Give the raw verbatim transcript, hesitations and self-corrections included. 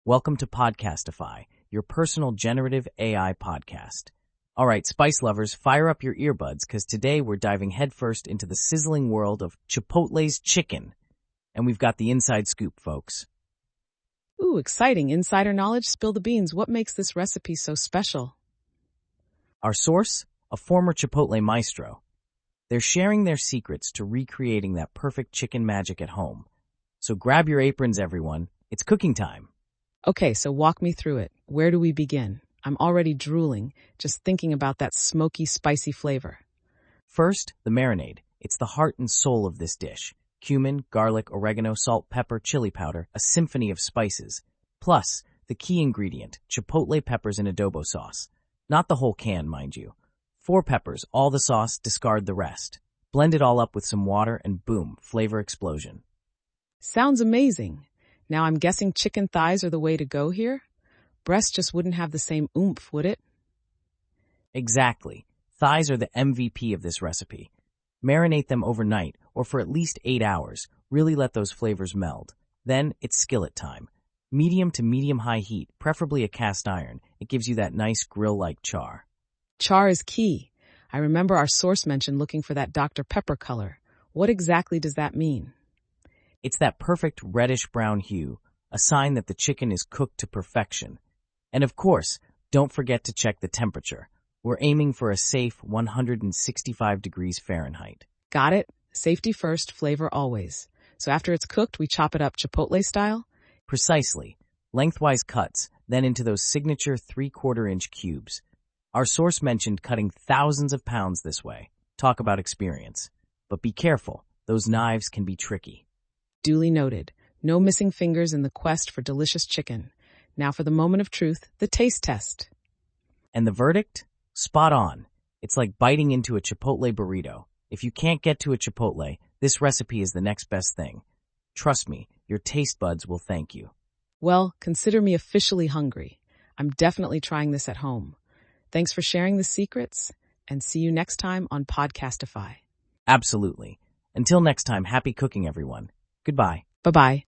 Welcome to Podcastify, your personal generative A I podcast. All right, spice lovers, fire up your earbuds because today we're diving headfirst into the sizzling world of Chipotle's chicken. And we've got the inside scoop, folks. Ooh, exciting. Insider knowledge? Spill the beans. What makes this recipe so special? Our source? A former Chipotle maestro. They're sharing their secrets to recreating that perfect chicken magic at home. So grab your aprons, everyone. It's cooking time. Okay, so walk me through it. Where do we begin? I'm already drooling, just thinking about that smoky, spicy flavor. First, the marinade. It's the heart and soul of this dish. Cumin, garlic, oregano, salt, pepper, chili powder, a symphony of spices. Plus, the key ingredient, chipotle peppers in adobo sauce. Not the whole can, mind you. Four peppers, all the sauce, discard the rest. Blend it all up with some water and boom, flavor explosion. Sounds amazing. Now I'm guessing chicken thighs are the way to go here? Breast just wouldn't have the same oomph, would it? Exactly. Thighs are the M V P of this recipe. Marinate them overnight or for at least eight hours. Really let those flavors meld. Then it's skillet time. Medium to medium-high heat, preferably a cast iron. It gives you that nice grill-like char. Char is key. I remember our source mentioned looking for that Doctor Pepper color. What exactly does that mean? It's that perfect reddish-brown hue, a sign that the chicken is cooked to perfection. And of course, don't forget to check the temperature. We're aiming for a safe one hundred sixty-five degrees Fahrenheit. Got it? Safety first, flavor always. So after it's cooked, we chop it up Chipotle style? Precisely. Lengthwise cuts, then into those signature three-quarter inch cubes. Our source mentioned cutting thousands of pounds this way. Talk about experience. But be careful, those knives can be tricky. Duly noted. No missing fingers in the quest for delicious chicken. Now for the moment of truth, the taste test. And the verdict? Spot on. It's like biting into a Chipotle burrito. If you can't get to a Chipotle, this recipe is the next best thing. Trust me, your taste buds will thank you. Well, consider me officially hungry. I'm definitely trying this at home. Thanks for sharing the secrets, and see you next time on Podcastify. Absolutely. Until next time, happy cooking, everyone. Goodbye. Bye-bye.